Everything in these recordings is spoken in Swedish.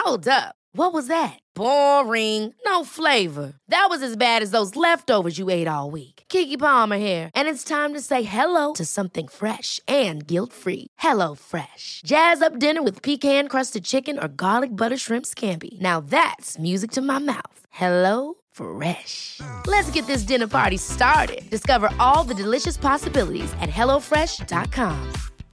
Hold up. What was that? Boring. No flavor. That was as bad as those leftovers you ate all week. Keke Palmer here, and it's time to say hello to something fresh and guilt-free. Hello Fresh. Jazz up dinner with pecan-crusted chicken or garlic butter shrimp scampi. Now that's music to my mouth. Hello Fresh. Let's get this dinner party started. Discover all the delicious possibilities at hellofresh.com.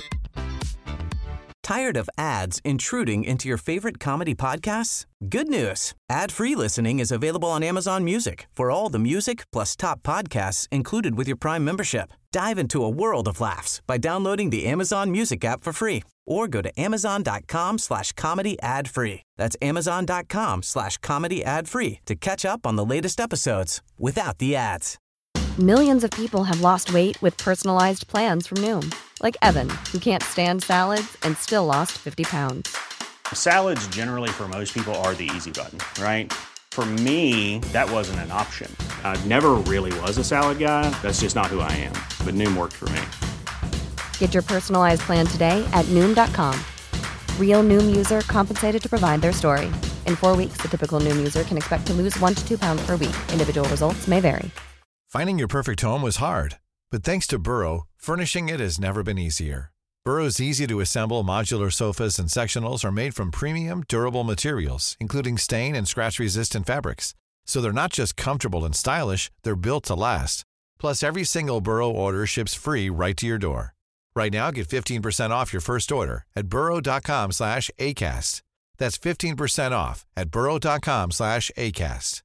Tired of ads intruding into your favorite comedy podcasts? Good news. Ad-free listening is available on Amazon Music for all the music plus top podcasts included with your Prime membership. Dive into a world of laughs by downloading the Amazon Music app for free or go to amazon.com/comedy ad-free. That's amazon.com/comedy ad-free to catch up on the latest episodes without the ads. Millions of people have lost weight with personalized plans from Noom. Like Evan, who can't stand salads and still lost 50 pounds. Salads generally for most people are the easy button, right? For me, that wasn't an option. I never really was a salad guy. That's just not who I am. But Noom worked for me. Get your personalized plan today at Noom.com. Real Noom user compensated to provide their story. In 4 weeks, the typical Noom user can expect to lose 1 to 2 pounds per week. Individual results may vary. Finding your perfect home was hard, but thanks to Burrow, furnishing it has never been easier. Burrow's easy-to-assemble modular sofas and sectionals are made from premium, durable materials, including stain and scratch-resistant fabrics. So they're not just comfortable and stylish, they're built to last. Plus, every single Burrow order ships free right to your door. Right now, get 15% off your first order at burrow.com/ACAST. That's 15% off at burrow.com/ACAST.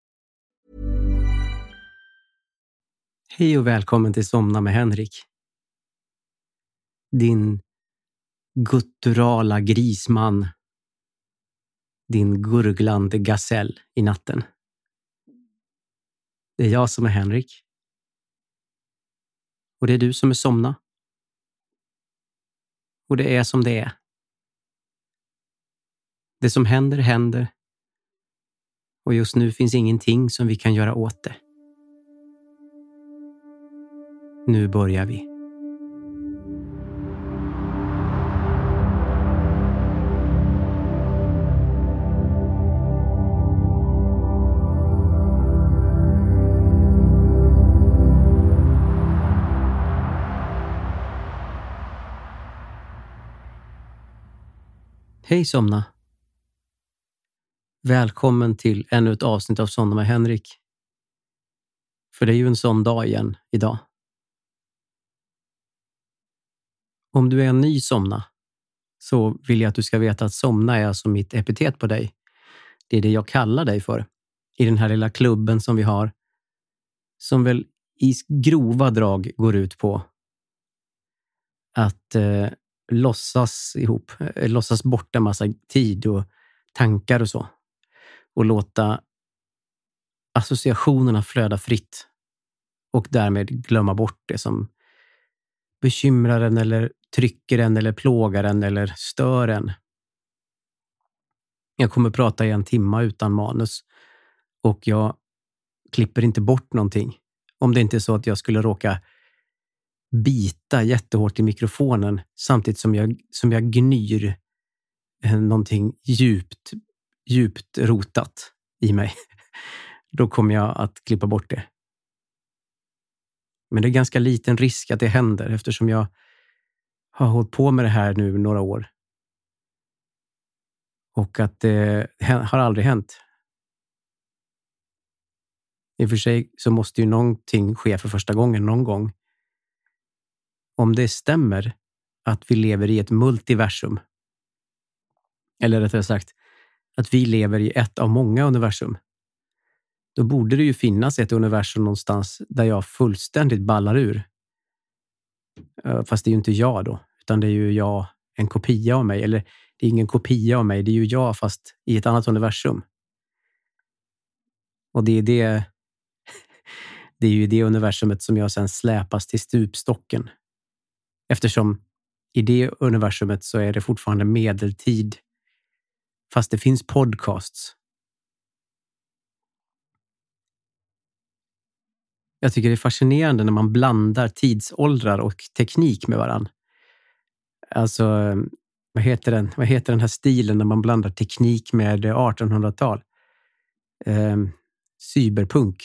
Hej och välkommen till Somna med Henrik. Din gutturala grisman. Din gurglande gasell i natten. Det är jag som är Henrik. Och det är du som är Somna. Och det är som det är. Det som händer, händer. Och just nu finns ingenting som vi kan göra åt det. Nu börjar vi. Hej Somna. Välkommen till ännu ett avsnitt av Somna med Henrik. För det är ju en sån dag igen idag. Om du är en ny Somna så vill jag att du ska veta att Somna är alltså mitt epitet på dig. Det är det jag kallar dig för i den här lilla klubben som vi har. Som väl i grova drag går ut på att låtsas bort en massa tid och tankar och så. Och låta associationerna flöda fritt. Och därmed glömma bort det som bekymrar en eller trycker en eller plågar en eller stör en. Jag kommer prata i 1 timme utan manus. Och jag klipper inte bort någonting. Om det inte är så att jag skulle råka bita jättehårt i mikrofonen samtidigt som jag gnyr någonting djupt rotat i mig. Då kommer jag att klippa bort det. Men det är ganska liten risk att det händer eftersom jag har hållit på med det här nu några år. Och att det har aldrig hänt. I och för sig så måste ju någonting ske för första gången någon gång. Om det stämmer att vi lever i ett multiversum. Eller rättare sagt att vi lever i ett av många universum. Då borde det ju finnas ett universum någonstans där jag fullständigt ballar ur. Fast det är ju inte jag då. Utan det är ju jag, en kopia av mig. Eller det är ingen kopia av mig. Det är ju jag fast i ett annat universum. Och det är ju det universumet som jag sen släpas till stupstocken. Eftersom i det universumet så är det fortfarande medeltid. Fast det finns podcasts. Jag tycker det är fascinerande när man blandar tidsåldrar och teknik med varann. Alltså, Vad heter den här stilen när man blandar teknik med 1800-tal? Cyberpunk.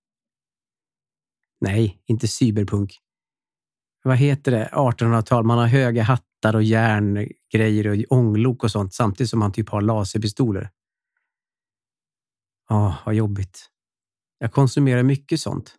Nej, inte cyberpunk. Vad heter det? 1800-tal. Man har höga hattar och järngrejer och ånglok och sånt samtidigt som man typ har laserpistoler. Vad jobbigt. Jag konsumerar mycket sånt.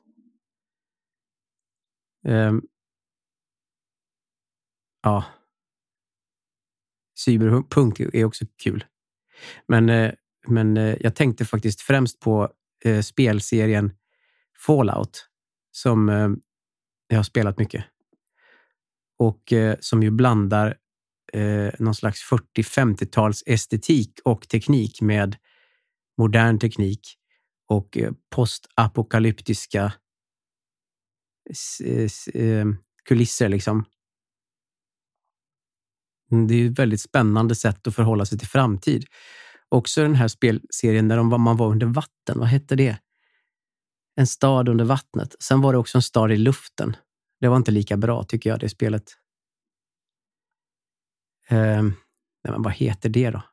Cyberpunk är också kul. Men jag tänkte faktiskt främst på spelserien Fallout som jag har spelat mycket. Och som ju blandar någon slags 40-50-tals estetik och teknik med modern teknik och postapokalyptiska kulisser liksom. Det är ju ett väldigt spännande sätt att förhålla sig till framtid. Också den här spelserien där man var under vatten. Vad hette det? En stad under vattnet. Sen var det också en stad i luften. Det var inte lika bra tycker jag, det spelet. Men vad heter det då?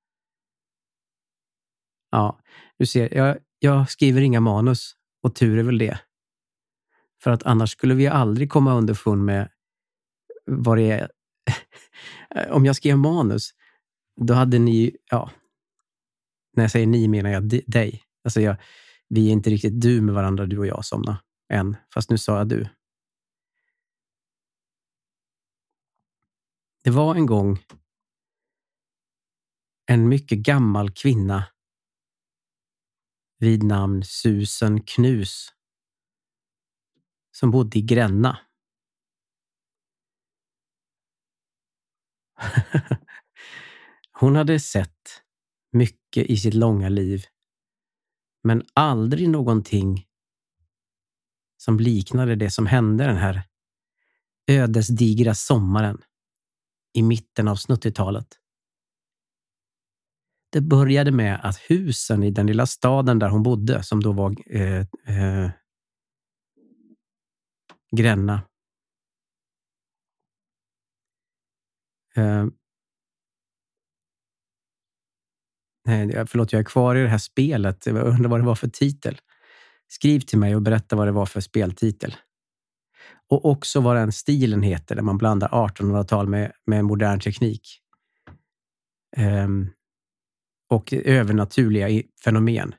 Ja, du ser. Jag skriver inga manus. Och tur är väl det. För att annars skulle vi aldrig komma underfund med vad det är. Om jag skrev manus, då hade ni, när jag säger ni menar jag dig. Alltså vi är inte riktigt du med varandra, du och jag, Somna, än. Fast nu sa jag du. Det var en gång en mycket gammal kvinna vid namn Susan Knus som bodde i Gränna. Hon hade sett mycket i sitt långa liv, men aldrig någonting som liknade det som hände den här ödesdigra sommaren i mitten av 80-talet. Det började med att husen i den lilla staden där hon bodde, som då var Gränna. Förlåt, jag är kvar i det här spelet. Jag undrar vad det var för titel. Skriv till mig och berätta vad det var för speltitel. Och också vad den stilen heter, där man blandar 1800-tal med modern teknik. Och övernaturliga fenomen.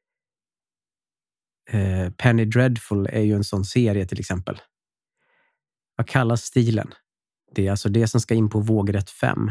Penny Dreadful är ju en sån serie till exempel. Vad kallas stilen? Det är alltså det som ska in på vågrätt 5.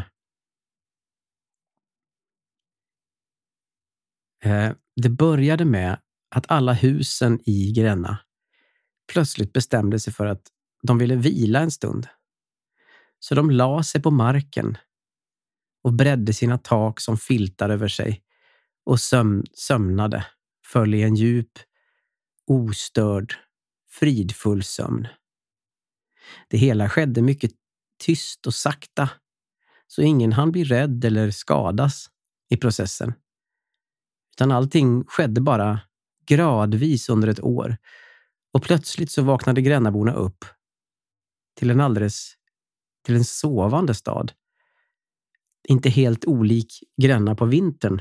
Det började med att alla husen i Gränna plötsligt bestämde sig för att de ville vila en stund. Så de la sig på marken och bredde sina tak som filtar över sig och sömnade, föll i en djup, ostörd, fridfull sömn. Det hela skedde mycket tyst och sakta, så ingen hann bli rädd eller skadas i processen. Utan allting skedde bara gradvis under ett år. Och plötsligt så vaknade grännaborna upp till en sovande stad. Inte helt olik Gränna på vintern.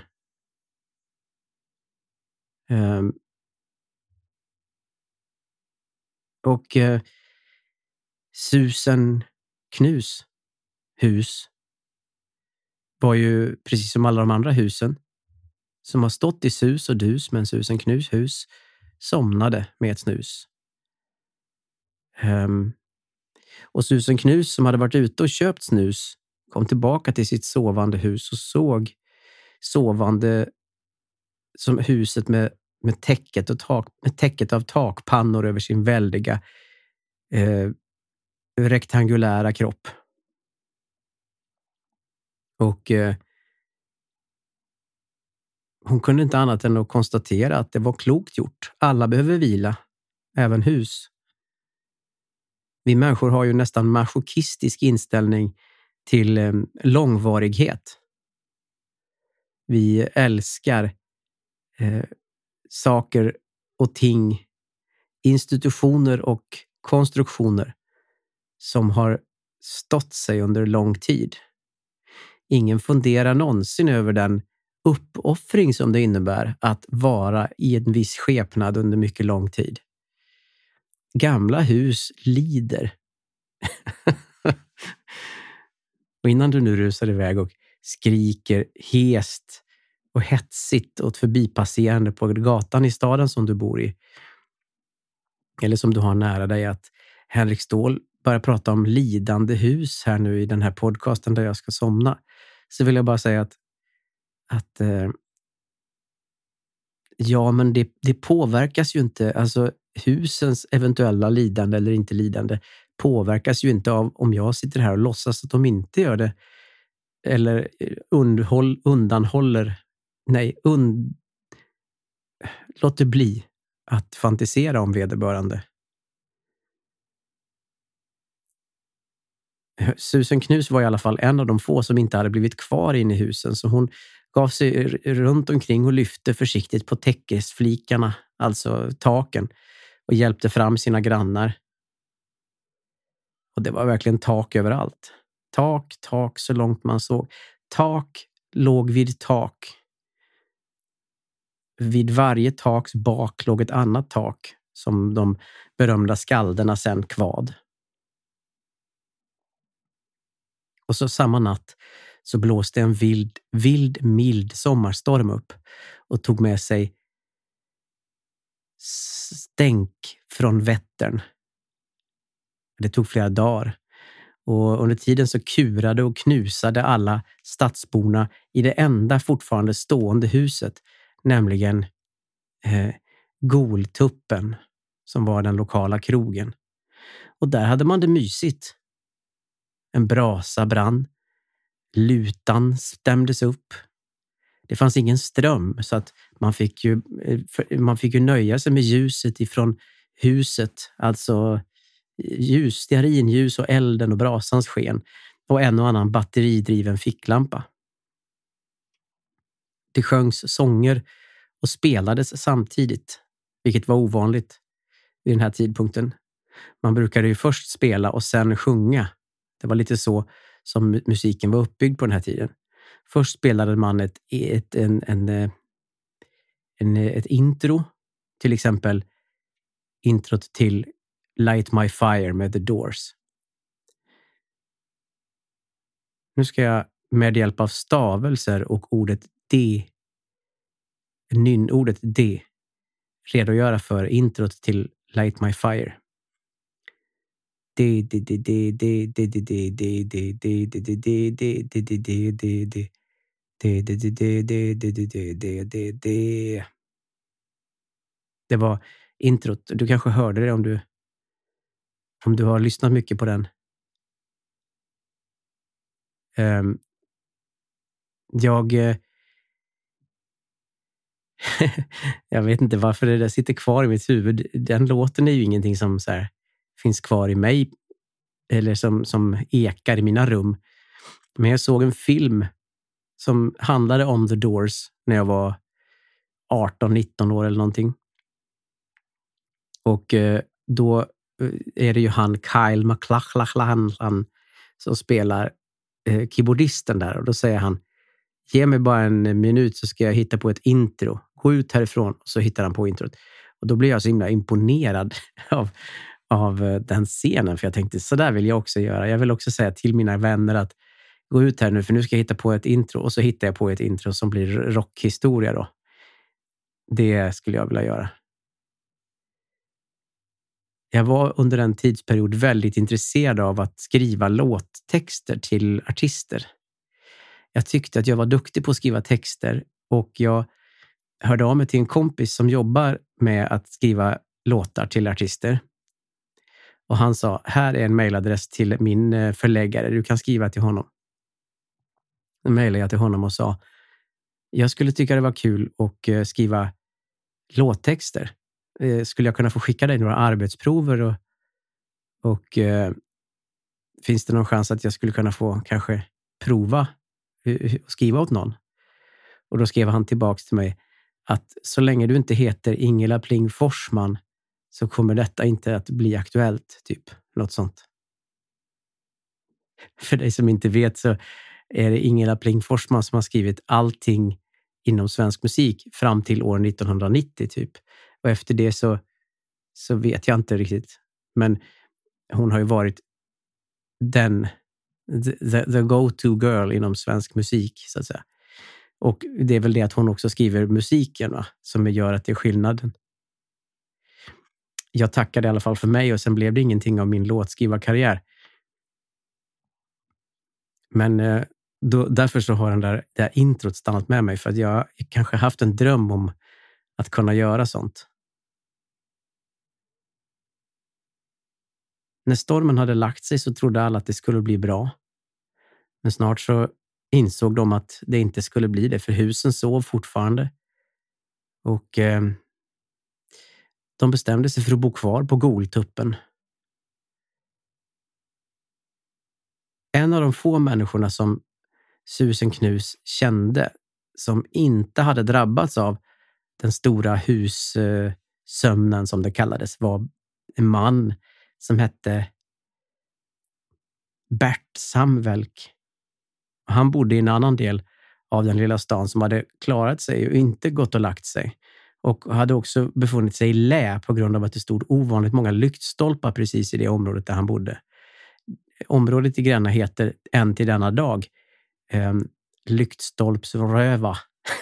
Susan Knus hus var ju precis som alla de andra husen som har stått i sus och dus, men Susan Knus hus somnade med ett snus. Och Susan Knus som hade varit ute och köpt snus kom tillbaka till sitt sovande hus och såg sovande som huset med täcket av takpannor över sin väldiga rektangulära kropp. Och hon kunde inte annat än att konstatera att det var klokt gjort. Alla behöver vila, även hus. Vi människor har ju nästan masochistisk inställning till långvarighet. Vi älskar saker och ting, institutioner och konstruktioner som har stått sig under lång tid. Ingen funderar någonsin över den uppoffring som det innebär att vara i en viss skepnad under mycket lång tid. Gamla hus lider. Och innan du nu rusar iväg och skriker hest och hetsigt åt förbipasserande på gatan i staden som du bor i, eller som du har nära dig, att Henrik Ståhl börjar prata om lidande hus här nu i den här podcasten där jag ska somna, så vill jag bara säga att ja, men det påverkas ju inte, alltså husens eventuella lidande eller inte lidande påverkas ju inte av om jag sitter här och låtsas att de inte gör det eller låter bli att fantisera om vederbörande. Susan Knus var i alla fall en av de få som inte hade blivit kvar inne i husen, så hon gav sig runt omkring och lyfte försiktigt på täckesflikarna, alltså taken, och hjälpte fram sina grannar. Och det var verkligen tak överallt. Tak så långt man såg. Tak låg vid tak. Vid varje taks bak låg ett annat tak som de berömda skalderna sen kvad. Och så samma natt så blåste en mild sommarstorm upp och tog med sig stänk från Vättern. Det tog flera dagar. Och under tiden så kurade och knusade alla stadsborna i det enda fortfarande stående huset, nämligen Goltuppen, som var den lokala krogen. Och där hade man det mysigt. En brasa brann. Lutan stämdes upp. Det fanns ingen ström, så att man fick ju nöja sig med ljuset ifrån huset, alltså stearinljus och elden och brasans sken och en och annan batteridriven ficklampa. Det sjöngs sånger och spelades samtidigt, vilket var ovanligt vid den här tidpunkten. Man brukade ju först spela och sen sjunga. Det var lite så som musiken var uppbyggd på den här tiden. Först spelade man ett intro, till exempel introt till Light My Fire med The Doors. Nu ska jag med hjälp av stavelser och ordet D redogöra för introt till Light My Fire. Det var introt. Du kanske hörde det om du har lyssnat mycket på den. Jag vet inte varför det där sitter kvar i mitt huvud. Den låten är ju ingenting som så här finns kvar i mig eller som ekar i mina rum. Men jag såg en film som handlade om The Doors när jag var 18-19 år eller någonting. Och då är det ju han Kyle MacLachlan som spelar keyboardisten där. Och då säger han: ge mig bara en minut så ska jag hitta på ett intro. Gå ut härifrån, och så hittar han på introt. Och då blir jag så himla imponerad av den scenen. För jag tänkte, så där vill jag också göra. Jag vill också säga till mina vänner att gå ut här nu, för nu ska jag hitta på ett intro. Och så hittar jag på ett intro som blir rockhistoria då. Det skulle jag vilja göra. Jag var under en tidsperiod väldigt intresserad av att skriva låttexter till artister. Jag tyckte att jag var duktig på att skriva texter, och jag hörde av mig till en kompis som jobbar med att skriva låtar till artister. Och han sa, här är en mejladress till min förläggare, du kan skriva till honom. Då mejlade jag till honom och sa, jag skulle tycka det var kul att skriva låttexter. Skulle jag kunna få skicka dig några arbetsprover och finns det någon chans att jag skulle kunna få kanske prova och skriva åt någon? Och då skrev han tillbaks till mig att så länge du inte heter Ingela Pling Forsman så kommer detta inte att bli aktuellt, typ något sånt. För dig som inte vet så är det Ingela Pling Forsman som har skrivit allting inom svensk musik fram till år 1990 typ. Och efter det så vet jag inte riktigt. Men hon har ju varit the go-to girl inom svensk musik så att säga. Och det är väl det att hon också skriver musiken, va? Som gör att det är skillnaden. Jag tackade i alla fall för mig och sen blev det ingenting av min låtskrivarkarriär. Men därför så har det där introt stannat med mig, för att jag kanske haft en dröm om att kunna göra sånt. När stormen hade lagt sig så trodde alla att det skulle bli bra. Men snart så insåg de att det inte skulle bli det, för husen sov fortfarande. Och de bestämde sig för att bo kvar på Goltuppen. En av de få människorna som Susan Knus kände som inte hade drabbats av den stora hussömnen som det kallades var en man som hette Bert Samvelk. Han bodde i en annan del av den lilla stan som hade klarat sig och inte gått och lagt sig. Och hade också befunnit sig i lä på grund av att det stod ovanligt många lyktstolpar precis i det området där han bodde. Området i Gränna heter än till denna dag Lyktstolpsröva.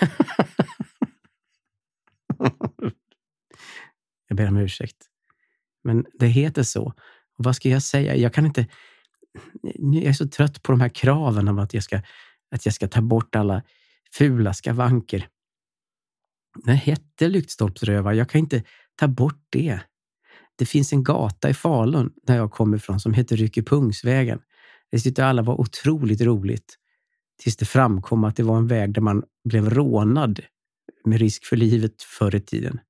Jag ber om ursäkt. Men det heter så. Och vad ska jag säga? Jag kan inte... Jag är så trött på de här kraven om att jag ska ta bort alla fula skavanker. Det hette Lyktstolpsröva. Jag kan inte ta bort det. Det finns en gata i Falun där jag kommer ifrån som heter Ryckepungsvägen. Det tyckte alla var otroligt roligt. Tills det framkom att det var en väg där man blev rånad med risk för livet förr i tiden.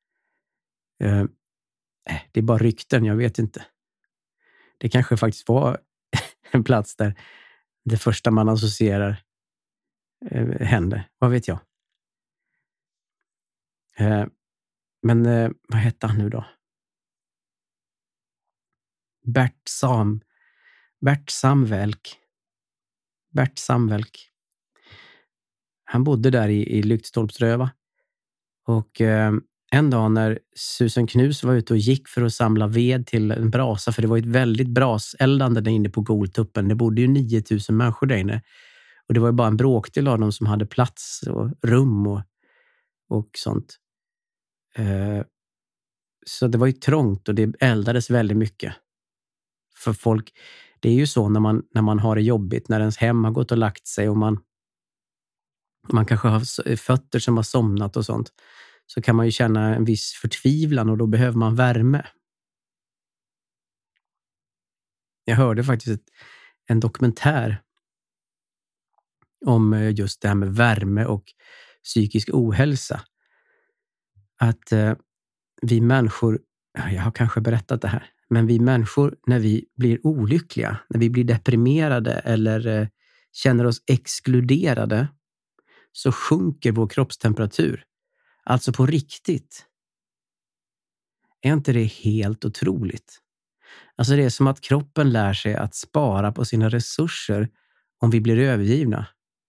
Det är bara rykten, jag vet inte. Det kanske faktiskt var en plats där det första man associerar hände. Vad vet jag? Men vad hette han nu då? Bert Samvelk. Han bodde där i Lyktstolpsröva. Och en dag när Susan Knus var ute och gick för att samla ved till en brasa, för det var ett väldigt braseldande där inne på Goltuppen. Det bodde ju 9000 människor där inne. Och det var ju bara en bråkdel av dem som hade plats och rum och sånt. Så det var ju trångt och det eldades väldigt mycket. För folk, det är ju så när man har det jobbigt, när ens hem har gått och lagt sig och man kanske har fötter som har somnat och sånt, så kan man ju känna en viss förtvivlan och då behöver man värme. Jag hörde faktiskt en dokumentär om just det här med värme och psykisk ohälsa. Att vi människor, jag har kanske berättat det här, men vi människor när vi blir olyckliga, när vi blir deprimerade eller känner oss exkluderade, så sjunker vår kroppstemperatur. Alltså på riktigt. Är inte det helt otroligt? Alltså det är som att kroppen lär sig att spara på sina resurser om vi blir övergivna.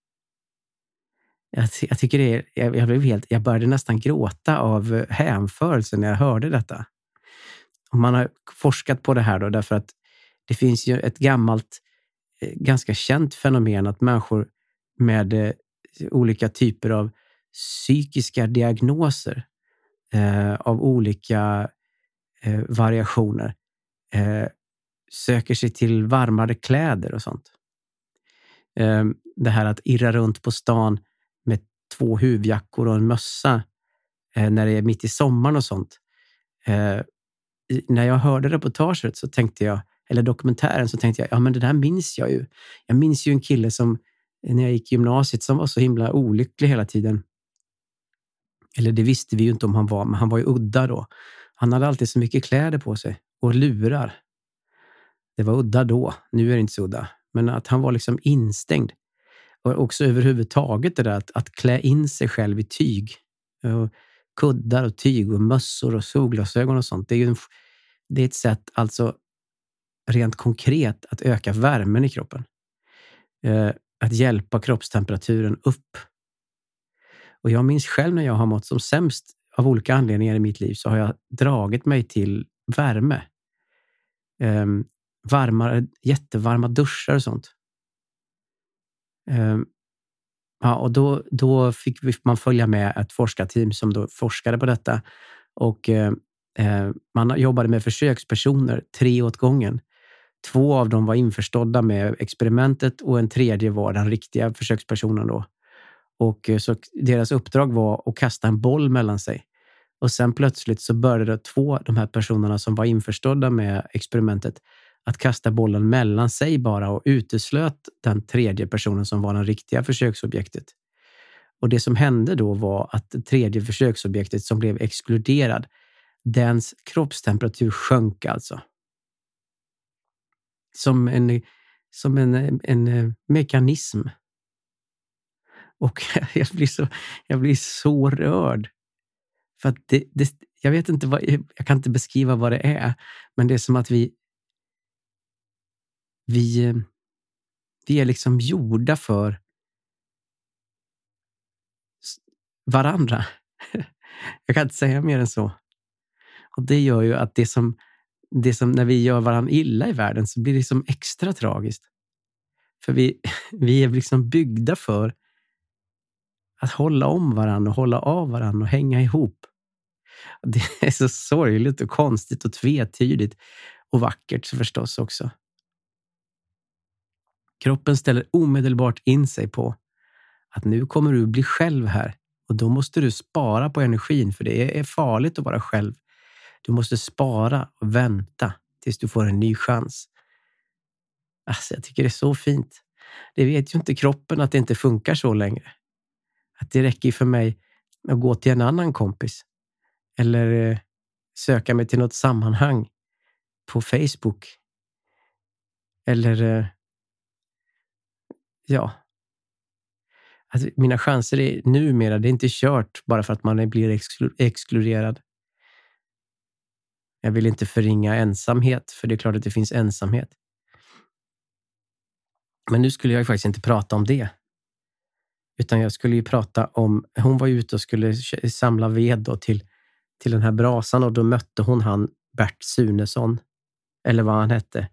Jag tycker det är, jag började nästan gråta av hänförelse när jag hörde detta. Och man har forskat på det här då, därför att det finns ju ett gammalt, ganska känt fenomen att människor med olika typer av psykiska diagnoser av olika variationer söker sig till varmare kläder och sånt. Det här att irra runt på stan med 2 huvjackor och en mössa när det är mitt i sommaren och sånt. När jag hörde reportaget så tänkte jag, eller dokumentären, så tänkte jag, ja men det där minns jag ju. Jag minns ju en kille som när jag gick i gymnasiet som var så himla olycklig hela tiden. Eller det visste vi ju inte om han var, men han var ju udda då. Han hade alltid så mycket kläder på sig och lurar. Det var udda då, nu är det inte så udda. Men att han var liksom instängd. Och också överhuvudtaget det där att klä in sig själv i tyg. Och kuddar och tyg och mössor och solglasögon och sånt. Det är ett sätt alltså rent konkret att öka värmen i kroppen. att hjälpa kroppstemperaturen upp. Och jag minns själv när jag har mått som sämst av olika anledningar i mitt liv, så har jag dragit mig till värme. Jättevarma duschar och sånt. Och då fick man följa med ett forskarteam som då forskade på detta. Och man jobbade med försökspersoner 3 åt gången. 2 av dem var införstådda med experimentet och en tredje var den riktiga försökspersonen då. Och så deras uppdrag var att kasta en boll mellan sig. Och sen plötsligt så började 2 de här personerna som var införstådda med experimentet att kasta bollen mellan sig bara, och uteslöt den tredje personen som var den riktiga försöksobjektet. Och det som hände då var att det tredje försöksobjektet som blev exkluderad, dens kroppstemperatur sjönk alltså. Som en mekanism. Och jag blir så rörd. För att jag vet inte jag kan inte beskriva vad det är, men det är som att vi är liksom gjorda för varandra. Jag kan inte säga mer än så. Och det gör ju att det som när vi gör varandra illa i världen, så blir det liksom extra tragiskt. För vi är liksom byggda för att hålla om varandra och hålla av varandra och hänga ihop. Det är så sorgligt och konstigt och tvetydigt och vackert så förstås också. Kroppen ställer omedelbart in sig på att nu kommer du bli själv här, och då måste du spara på energin, för det är farligt att vara själv. Du måste spara och vänta tills du får en ny chans. Alltså, jag tycker det är så fint. Det vet ju inte kroppen att det inte funkar så längre. Att det räcker för mig att gå till en annan kompis. Eller söka mig till något sammanhang på Facebook. Eller alltså, mina chanser är numera, det är inte kört bara för att man blir exkluderad. Jag vill inte förringa ensamhet, för det är klart att det finns ensamhet. Men nu skulle jag faktiskt inte prata om det. Utan jag skulle ju prata om, hon var ute och skulle samla ved då till den här brasan, och då mötte hon han Bert Sunesson, eller vad han hette.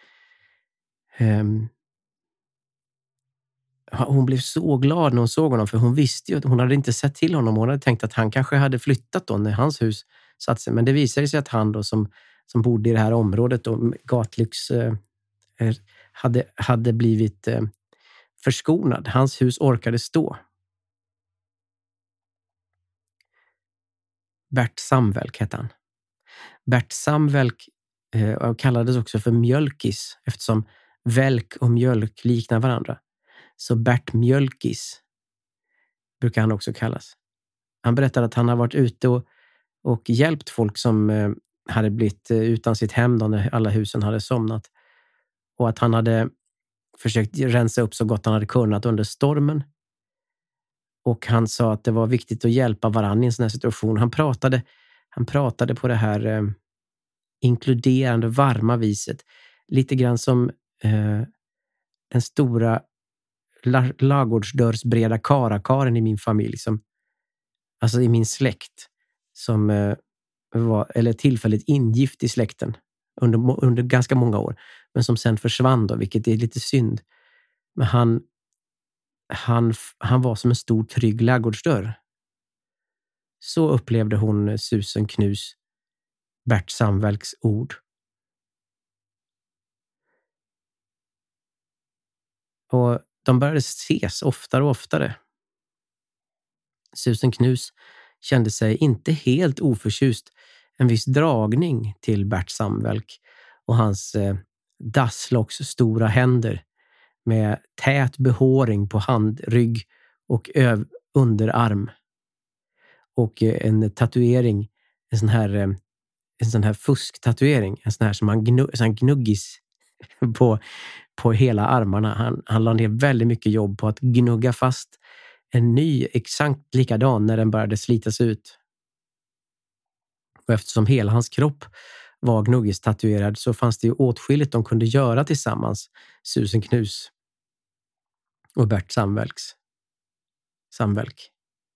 Hon blev så glad när hon såg honom, för hon visste ju att hon hade inte sett till honom. Hon hade tänkt att han kanske hade flyttat då när hans hus satt sig. Men det visade sig att han då som bodde i det här området då, Gatlyx, hade blivit förskonad. Hans hus orkade stå. Bert Samvelk hette han. Bert Samvelk kallades också för Mjölkis, eftersom välk och mjölk liknar varandra. Så Bert Mjölkis brukar han också kallas. Han berättade att han har varit ute och hjälpt folk som hade blivit utan sitt hem då när alla husen hade somnat. Och att han hade försökt rensa upp så gott han hade kunnat under stormen. Och han sa att det var viktigt att hjälpa varandra i en sån här situation. Han pratade på det här inkluderande, varma viset. Lite grann som den stora ladugårdsdörrsbreda karakaren i min familj. Alltså i min släkt. Som var, eller tillfälligt ingift i släkten. Under ganska många år. Men som sen försvann då, vilket är lite synd. Men han var som en stor trygg ladugårdsdörr. Så upplevde hon Susan Knus Bert Samvelks ord. Och de började ses oftare och oftare. Susan Knus kände sig inte helt oförtjust en viss dragning till Bert Samvelk och hans dasslocks stora händer med tät behåring på handrygg och underarm. Och en tatuering, en sån här fusktatuering, en sån här som man gnuggis på hela armarna. Han la ner väldigt mycket jobb på att gnugga fast en ny exakt likadan när den började slitas ut. Och eftersom hela hans kropp var gnuggis-tatuerad så fanns det ju åtskilligt de kunde göra tillsammans, Susan Knus. och Bert Samvelk.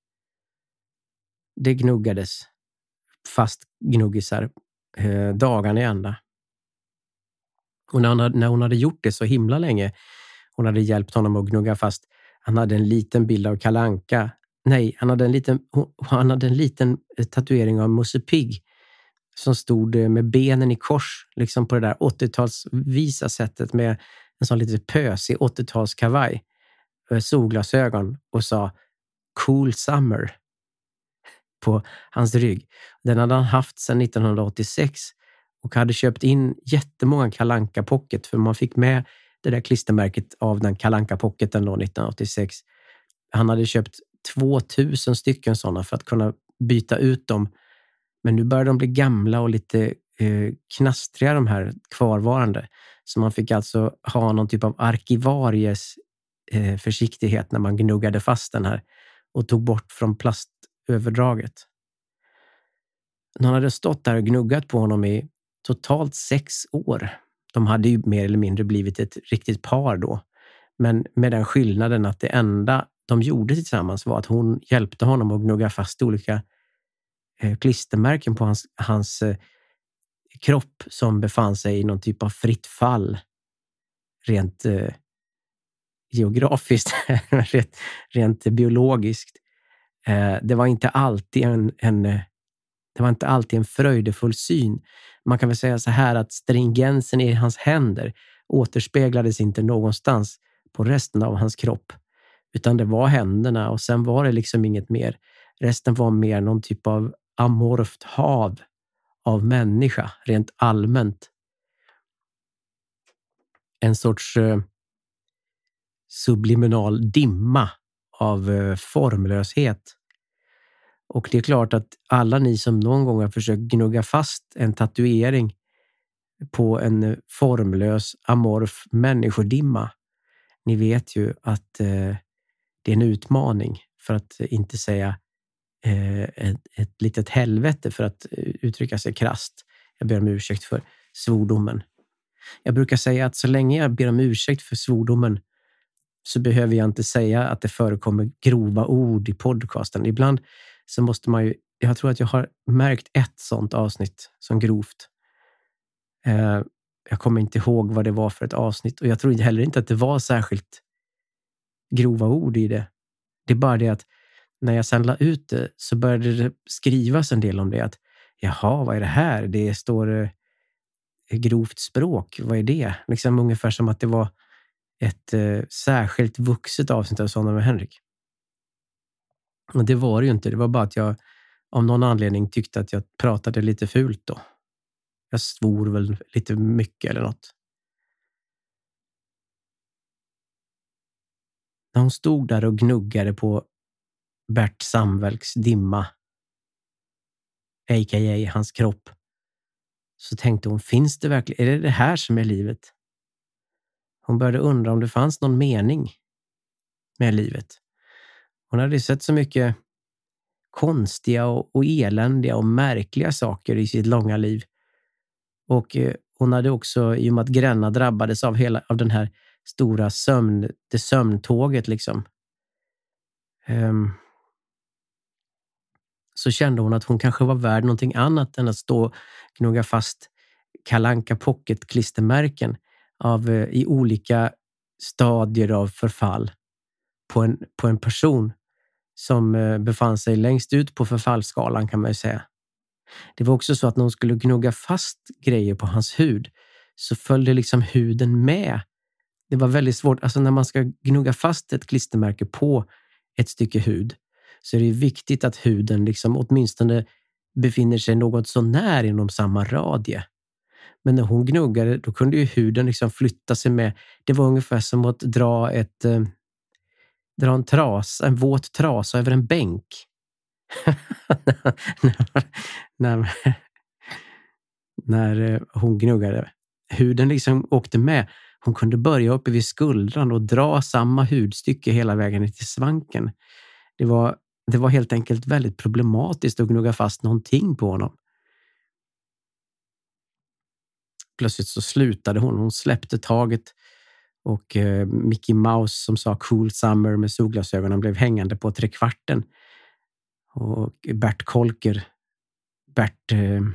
Det gnuggades fast gnuggisar dagarna i ända. Och när hon hade gjort det så himla länge, hon hade hjälpt honom att gnugga fast. Han hade en liten bild av Kalle Anka. Nej, han hade en liten tatuering av Musse Pigg som stod med benen i kors, liksom på det där 80-talsvisa sättet med en sån lite pösig 80-talskavaj, solglasögon och sa Cool Summer på hans rygg. Den hade han haft sedan 1986 och hade köpt in jättemånga Kalle Anka Pocket, för man fick med det där klistermärket av den Kalle Anka Pocketen då 1986. Han hade köpt 2000 stycken sådana för att kunna byta ut dem. Men nu börjar de bli gamla och lite knastriga, de här kvarvarande. Så man fick alltså ha någon typ av arkivaries försiktighet när man gnuggade fast den här och tog bort från plastöverdraget. Han hade stått där och gnuggat på honom i totalt 6 år. De hade ju mer eller mindre blivit ett riktigt par då. Men med den skillnaden att det enda de gjorde tillsammans var att hon hjälpte honom att gnugga fast olika klistermärken på hans kropp som befann sig i någon typ av fritt fall. Rent geografiskt, rent biologiskt. Det var inte alltid en fröjdefull syn. Man kan väl säga så här att stringensen i hans händer återspeglades inte någonstans på resten av hans kropp. Utan det var händerna och sen var det liksom inget mer. Resten var mer någon typ av amorft hav av människa, rent allmänt. En sorts subliminal dimma av formlöshet. Och det är klart att alla ni som någon gång har försökt gnugga fast en tatuering på en formlös, amorf människodimma, ni vet ju att det är en utmaning, för att inte säga ett litet helvete, för att uttrycka sig krasst. Jag ber om ursäkt för svordomen. Jag brukar säga att så länge jag ber om ursäkt för svordomen så behöver jag inte säga att det förekommer grova ord i podcasten. Ibland så måste man ju, jag tror att jag har märkt ett sånt avsnitt som grovt. Jag kommer inte ihåg vad det var för ett avsnitt och jag tror heller inte att det var särskilt grova ord i det. Det är bara det att när jag sen la ut det så började det skrivas en del om det. Att jaha, vad är det här? Det står grovt språk. Vad är det? Liksom ungefär som att det var ett särskilt vuxet avsnitt av Sådana med Henrik. Och det var det ju inte. Det var bara att jag av någon anledning tyckte att jag pratade lite fult då. Jag svor väl lite mycket eller något. När hon stod där och gnuggade på Bert Samvelks dimma, a.k.a. hans kropp, så tänkte hon, finns det verkligen, är det här som är livet? Hon började undra om det fanns någon mening med livet. Hon hade sett så mycket konstiga och eländiga och märkliga saker i sitt långa liv. Och hon hade också, i och med att Gränna drabbades av den här stora sömntåget liksom. Så kände hon att hon kanske var värd någonting annat än att stå och gnugga fast Kalle Anka Pocket-klistermärken i olika stadier av förfall på en person som befann sig längst ut på förfallsskalan, kan man ju säga. Det var också så att när hon skulle gnugga fast grejer på hans hud så följde liksom huden med. Det var väldigt svårt. Alltså när man ska gnugga fast ett klistermärke på ett stycke hud så är det viktigt att huden liksom åtminstone befinner sig något så när inom samma radie. Men när hon gnuggade, då kunde ju huden liksom flytta sig med. Det var ungefär som att dra en våt trasa över en bänk. när hon gnuggade. Huden liksom åkte med. Hon kunde börja uppe vid skuldran och dra samma hudstycke hela vägen ner till svanken. Det var helt enkelt väldigt problematiskt att gnugga fast någonting på honom. Plötsligt så slutade hon. Hon släppte taget Och Mickey Mouse som sa Cool Summer med solglasögonen blev hängande på 3/4. Och Bert Kolker, Bert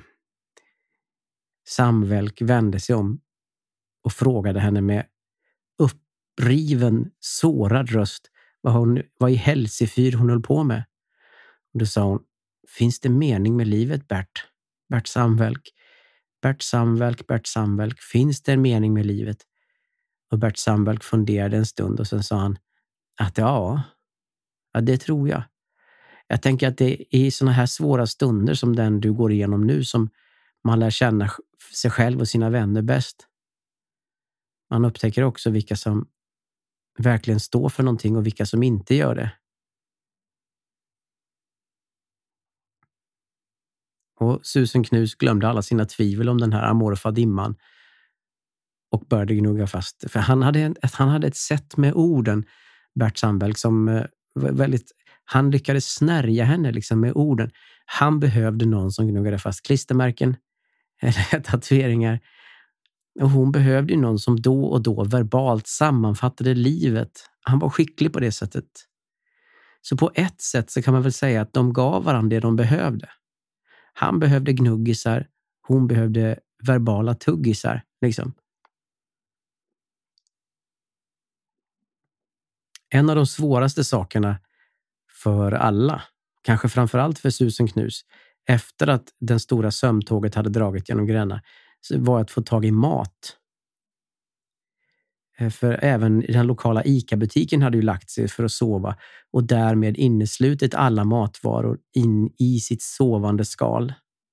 Samvelk vände sig om och frågade henne med uppriven, sårad röst vad i helsefyr hon höll på med. Och då sa hon: finns det mening med livet, Bert? Bert Samvelk. Bert Samvelk, Bert Samvelk. Finns det en mening med livet? Och Bert Samvelk funderade en stund och sen sa han att ja, det tror jag. Jag tänker att det är i såna här svåra stunder som den du går igenom nu som man lär känna sig själv och sina vänner bäst. Man upptäcker också vilka som verkligen står för någonting och vilka som inte gör det. Och Susan Knus glömde alla sina tvivel om den här amorfa dimman och började gnugga fast. För han hade ett sätt med orden, Bert Samvelk, som väldigt... Han lyckades snärja henne liksom med orden. Han behövde någon som gnuggade fast klistermärken eller tatueringar. Och hon behövde ju någon som då och då verbalt sammanfattade livet. Han var skicklig på det sättet. Så på ett sätt så kan man väl säga att de gav varandra det de behövde. Han behövde gnuggisar, hon behövde verbala tuggisar. Liksom. En av de svåraste sakerna för alla, kanske framförallt för Susan Knus, efter att den stora sömntåget hade dragit genom Gränna, var att få tag i mat. För även den lokala ICA-butiken hade ju lagt sig för att sova och därmed inneslutit alla matvaror in i sitt sovande skal.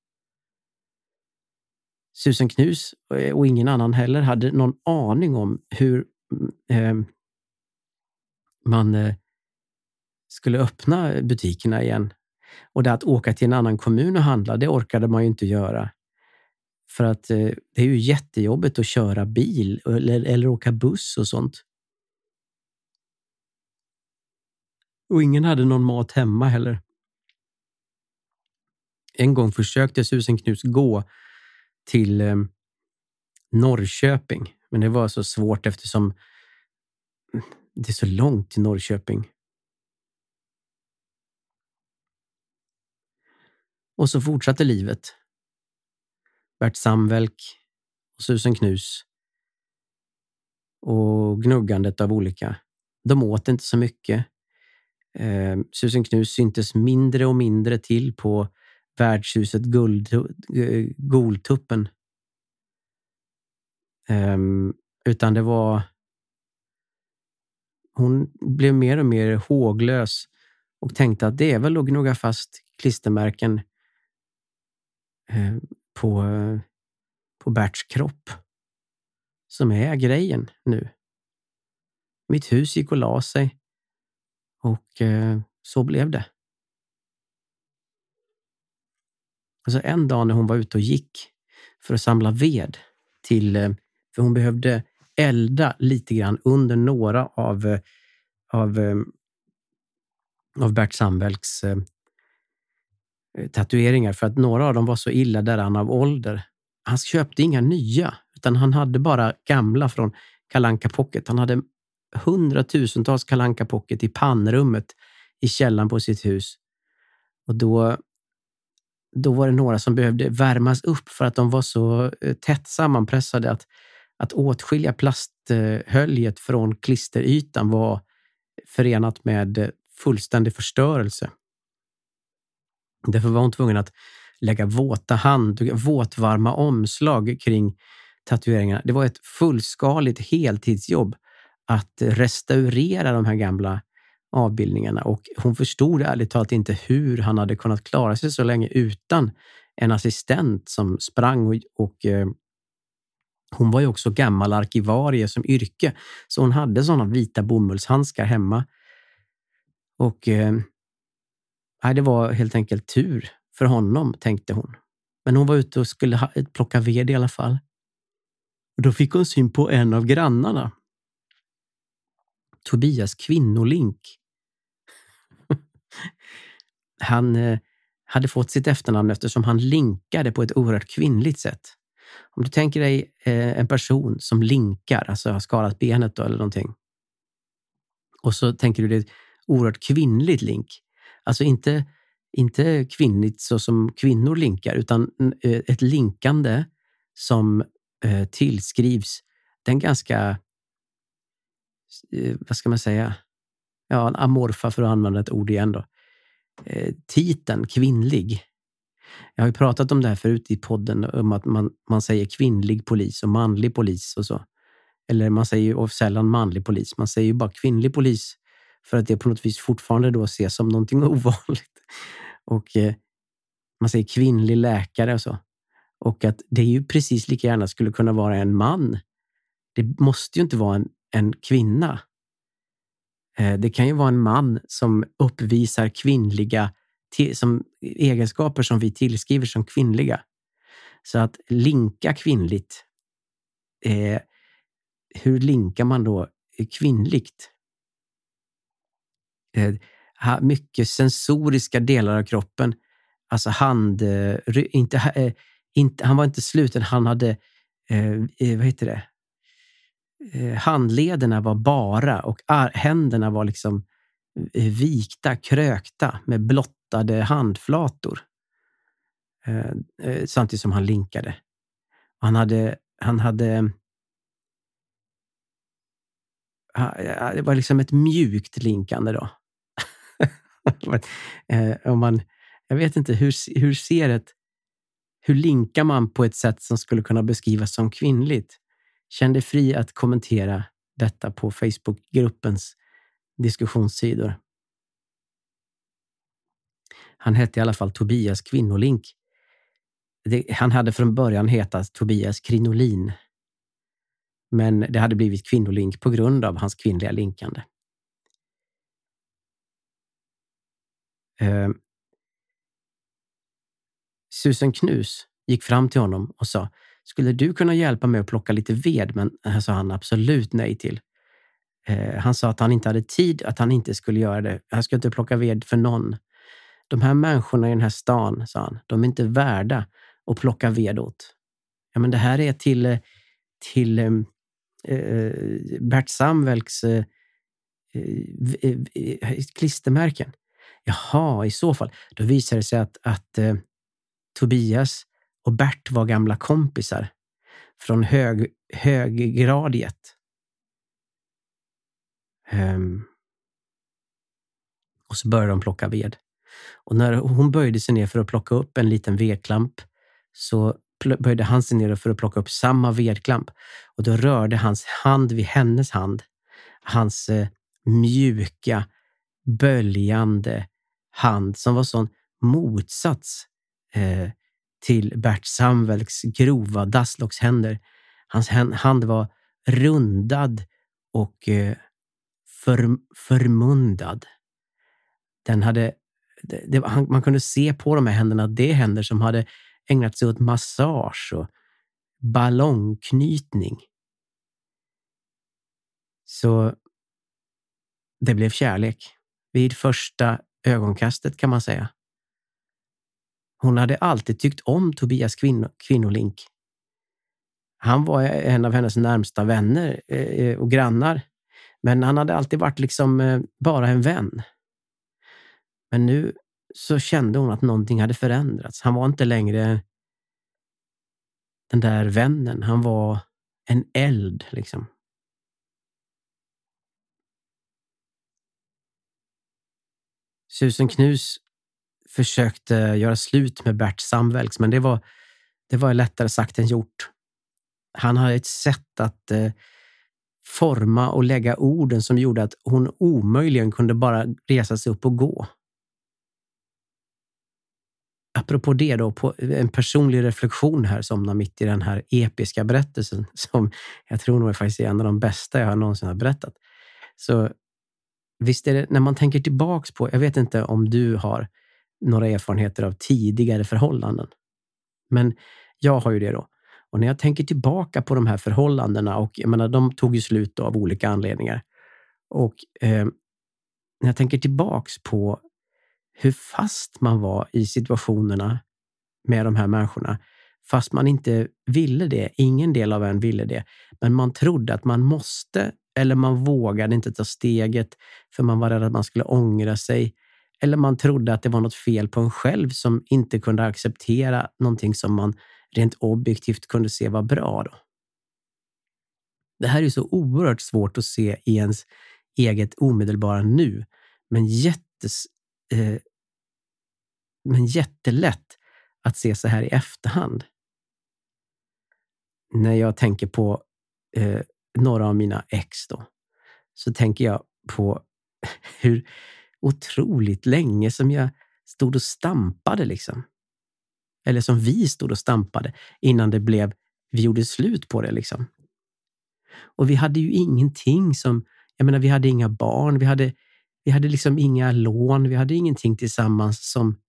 Susan Knus och ingen annan heller hade någon aning om hur man skulle öppna butikerna igen. Och det att åka till en annan kommun och handla, det orkade man ju inte göra. För att det är ju jättejobbigt att köra bil eller åka buss och sånt. Och ingen hade någon mat hemma heller. En gång försökte Susan Knus gå till Norrköping. Men det var så svårt eftersom det är så långt till Norrköping. Och så fortsatte livet. Bert Samvelk och Susan Knus och gnuggandet av olika. De åt inte så mycket. Susan Knus syntes mindre och mindre till på värdshuset Goltuppen. Utan det var... Hon blev mer och mer håglös och tänkte att det är väl att gnugga fast klistermärken på Berts kropp som är grejen nu. Mitt hus gick och la sig och så blev det. Alltså en dag när hon var ute och gick för att samla ved för hon behövde elda lite grann under några av Bert Samvelks tatueringar, för att några av dem var så illa däran av ålder. Han köpte inga nya, utan han hade bara gamla från Kalle Anka Pocket. Han hade 100,000-tals Kalle Anka Pocket i pannrummet i källaren på sitt hus. Och då var det några som behövde värmas upp för att de var så tätt sammanpressade att åtskilja plasthöljet från klisterytan var förenat med fullständig förstörelse. Därför var hon tvungen att lägga våtvarma omslag kring tatueringarna. Det var ett fullskaligt heltidsjobb att restaurera de här gamla avbildningarna, och hon förstod ärligt talat inte hur han hade kunnat klara sig så länge utan en assistent som sprang och hon var ju också gammal arkivarie som yrke, så hon hade sådana vita bomullshandskar hemma. Och det var helt enkelt tur för honom, tänkte hon. Men hon var ute och skulle plocka ved i alla fall. Och då fick hon syn på en av grannarna. Tobias Kvinnolink. Han hade fått sitt efternamn eftersom han linkade på ett oerhört kvinnligt sätt. Om du tänker dig en person som linkar, alltså har skadat benet då, eller någonting. Och så tänker du det är ett oerhört kvinnligt link. Alltså inte kvinnligt så som kvinnor linkar, utan ett linkande som tillskrivs den ganska, vad ska man säga, ja, amorfa, för att använda ett ord igen då. Titeln kvinnlig. Jag har ju pratat om det här förut i podden, om att man säger kvinnlig polis och manlig polis och så. Eller man säger ju sällan manlig polis, man säger ju bara kvinnlig polis, för att det på något vis fortfarande då ses som någonting ovanligt. Och man säger kvinnlig läkare och så. Och att det ju precis lika gärna skulle kunna vara en man. Det måste ju inte vara en kvinna. Det kan ju vara en man som uppvisar kvinnliga som egenskaper som vi tillskriver som kvinnliga. Så att linka kvinnligt, hur linkar man då kvinnligt? Mycket sensoriska delar av kroppen, alltså han var inte sluten, han hade vad heter det? Handlederna var bara och händerna var liksom vikta, krökta med blottade handflator. Samtidigt som han linkade. Han hade det var liksom ett mjukt linkande då. Jag vet inte, hur linkar man på ett sätt som skulle kunna beskrivas som kvinnligt? Känn dig fri att kommentera detta på Facebookgruppens diskussionssidor. Han hette i alla fall Tobias Kvinnolink. Han hade från början hetat Tobias Krinolin. Men det hade blivit Kvinnolink på grund av hans kvinnliga linkande. Susan Knus gick fram till honom och sa: skulle du kunna hjälpa mig att plocka lite ved? Men det sa han absolut nej till. Han sa att han inte hade tid, att han inte skulle göra det. Han skulle inte plocka ved för någon. De här människorna i den här stan, sa han, de är inte värda att plocka ved åt. Ja, men det här är till Bert Samvelks klistermärken. Jaha, i så fall. Då visade det sig att Tobias och Bert var gamla kompisar från höggradiet. Och så började de plocka ved. Och när hon böjde sig ner för att plocka upp en liten vedklamp, så böjde han sig ner för att plocka upp samma vedklamp. Och då rörde hans hand vid hennes hand. Hans mjuka, böljande hand som var sån motsats till Bert Samvelks grova dasslockshänder. Hans hand var rundad och förmundad. Den hade, man kunde se på de här händerna att det är händer som hade ägnat sig åt massage och ballongknytning. Så det blev kärlek vid första ögonkastet, kan man säga. Hon hade alltid tyckt om Tobias Kvinnolink. Han var en av hennes närmsta vänner och grannar. Men han hade alltid varit liksom bara en vän. Men nu så kände hon att någonting hade förändrats. Han var inte längre den där vännen. Han var en eld liksom. Susan Knus försökte göra slut med Bert Samvelks, men det var lättare sagt än gjort. Han hade ett sätt att forma och lägga orden som gjorde att hon omöjligen kunde bara resa sig upp och gå. Apropå det då, på en personlig reflektion här som mitt i den här episka berättelsen, som jag tror nog är faktiskt en av de bästa jag någonsin har berättat. Så visst är det, när man tänker tillbaks på, jag vet inte om du har några erfarenheter av tidigare förhållanden. Men jag har ju det då. Och när jag tänker tillbaka på de här förhållandena, och jag menar, de tog ju slut av olika anledningar. Och när jag tänker tillbaks på hur fast man var i situationerna med de här människorna. fast man inte ville det. Ingen del av en ville det. Men man trodde att man måste, eller man vågade inte ta steget för man var rädd att man skulle ångra sig. Eller man trodde att det var något fel på en själv som inte kunde acceptera någonting som man rent objektivt kunde se var bra då. Det här är så oerhört svårt att se i ens eget omedelbara nu. Men jättelätt att se så här i efterhand. När jag tänker på några av mina ex då, så tänker jag på hur otroligt länge som jag stod och stampade liksom. Eller som vi stod och stampade innan vi gjorde slut på det liksom. Och vi hade ju ingenting som, jag menar, vi hade inga barn, vi hade liksom inga lån, vi hade ingenting tillsammans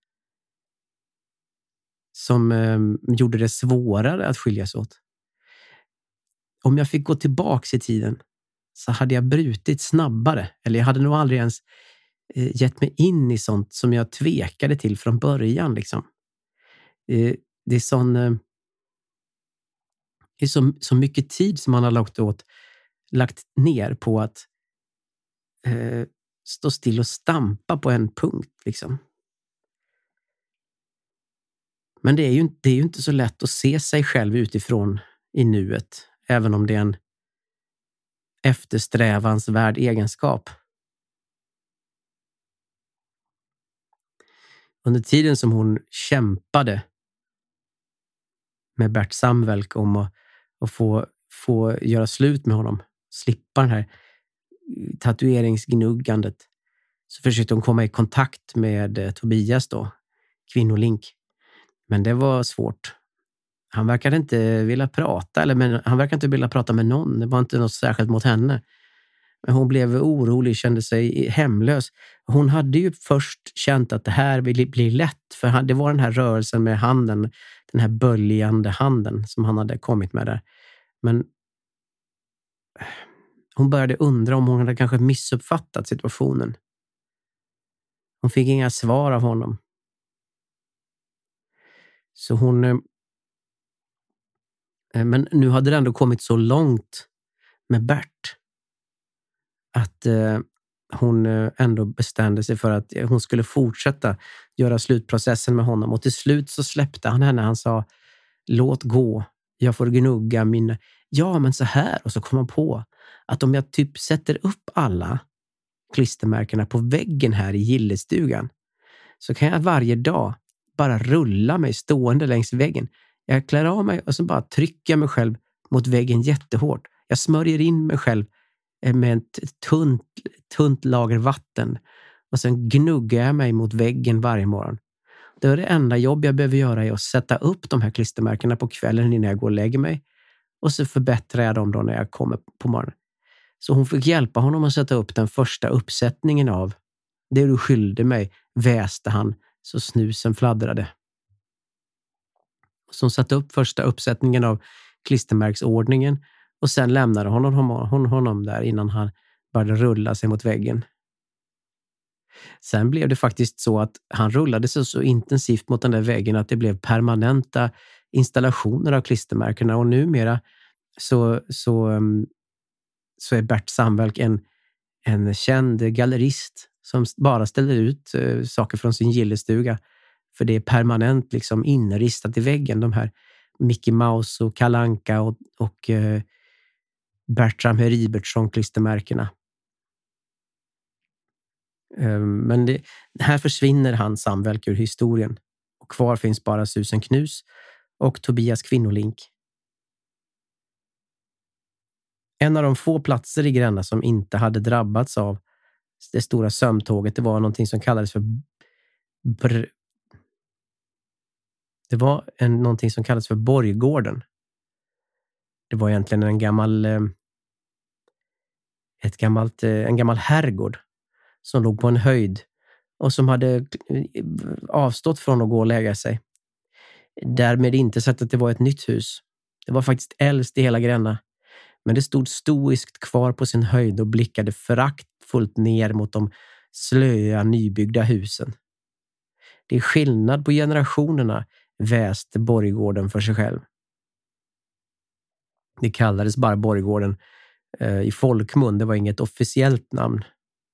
som gjorde det svårare att skiljas åt. Om jag fick gå tillbaks i tiden så hade jag brutit snabbare. Eller jag hade nog aldrig ens gett mig in i sånt som jag tvekade till från början. Liksom. Det är så mycket tid som man har lagt ner på att stå still och stampa på en punkt. Liksom. Men det är ju inte så lätt att se sig själv utifrån i nuet. Även om det är en eftersträvansvärd egenskap. Under tiden som hon kämpade med Bert Samvelk om att få göra slut med honom, slippa den här tatueringsgnuggandet, så försökte hon komma i kontakt med Tobias då, Kvinnolink. Men det var svårt. Han verkade inte vilja prata, han verkade inte vilja prata med någon. Det var inte något särskilt mot henne. Men hon blev orolig, kände sig hemlös. Hon hade ju först känt att det här ville bli lätt. För det var den här rörelsen med handen, den här böljande handen som han hade kommit med där. Men hon började undra om hon hade kanske missuppfattat situationen. Hon fick inga svar av honom. Så men nu hade det ändå kommit så långt med Bert att hon ändå bestämde sig för att hon skulle fortsätta göra slutprocessen med honom. Och till slut så släppte han henne. Han sa, låt gå. Jag får gnugga mina... Ja, men så här. Och så kom han på att om jag typ sätter upp alla klistermärkena på väggen här i gillestugan, så kan jag varje dag bara rulla mig stående längs väggen. Jag klär av mig och så bara trycker jag mig själv mot väggen jättehårt. Jag smörjer in mig själv med ett tunt lager vatten. Och sen gnuggar jag mig mot väggen varje morgon. Det är det enda jobb jag behöver göra, är att sätta upp de här klistermärkena på kvällen innan jag går och lägger mig. Och så förbättrar jag dem då när jag kommer på morgonen. Så hon fick hjälpa honom att sätta upp den första uppsättningen av det du skyllde mig, väste han så snusen fladdrade. Så hon satte upp första uppsättningen av klistermärksordningen och sen lämnade honom där innan han började rulla sig mot väggen. Sen blev det faktiskt så att han rullade sig så intensivt mot den där väggen att det blev permanenta installationer av klistermärkena, och numera så är Bert Samvelk en känd gallerist som bara ställer ut saker från sin gillestuga, för det är permanent liksom inristat i väggen, de här Mickey Mouse och Kalle Anka och Bertram Heribertsson klistermärkena. Men här försvinner han Samvelk ur historien, och kvar finns bara Susan Knus och Tobias Kvinnolink. En av de få platser i Gränna som inte hade drabbats av det stora sömntåget, det var någonting som kallades för någonting som kallades för Borggården. Det var egentligen en gammal herrgård som låg på en höjd och som hade avstått från att gå och lägga sig. Därmed inte sett att det var ett nytt hus. Det var faktiskt äldst i hela Gränna. Men det stod stoiskt kvar på sin höjd och blickade föraktfullt ner mot de slöa nybyggda husen. Det är skillnad på generationerna väste Borggården för sig själv. Det kallades bara Borggården i folkmun. Det var inget officiellt namn.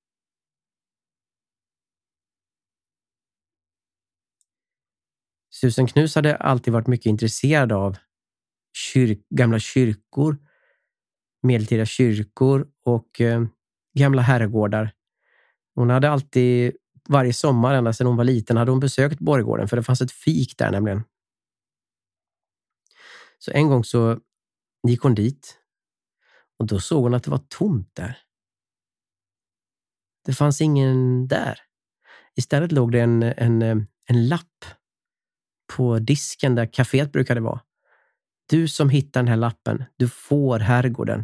Susan Knus hade alltid varit mycket intresserad av gamla kyrkor, medeltida kyrkor och gamla herrgårdar. Hon hade alltid, varje sommar ända sedan hon var liten, hade hon besökt Borggården, för det fanns ett fik där nämligen. Så en gång så gick hon dit och då såg hon att det var tomt där. Det fanns ingen där. Istället låg det en lapp på disken där kaféet brukade vara. Du som hittar den här lappen, du får herrgården.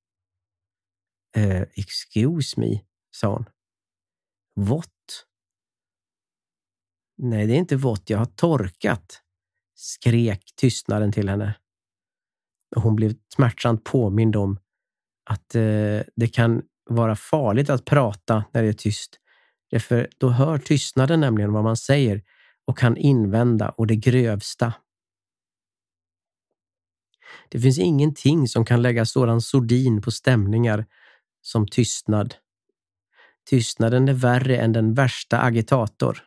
Excuse me, sa hon. Vått? Nej, det är inte vått, jag har torkat, skrek tystnaden till henne. Och hon blev smärtsamt påmind om att det kan vara farligt att prata när det är tyst. Därför då hör tystnaden nämligen vad man säger och kan invända och det grövsta. Det finns ingenting som kan lägga sådan sordin på stämningar som tystnad. Tystnaden är värre än den värsta agitator.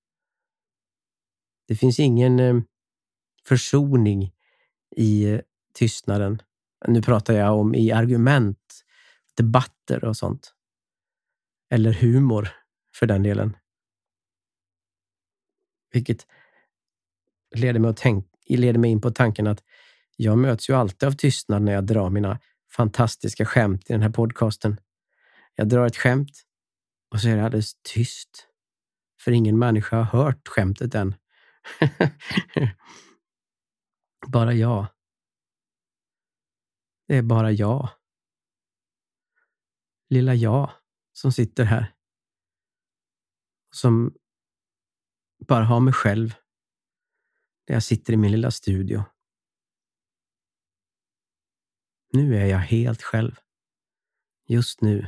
Det finns ingen försoning i tystnaden. Nu pratar jag om i argument, debatter och sånt. Eller humor för den delen. Vilket leder mig in på tanken att jag möts ju alltid av tystnad när jag drar mina fantastiska skämt i den här podcasten. Jag drar ett skämt och så är det alldeles tyst. För ingen människa har hört skämtet än. Bara jag. Det är bara jag. Lilla jag som sitter här. Som bara har mig själv. Där jag sitter i min lilla studio. Nu är jag helt själv. Just nu.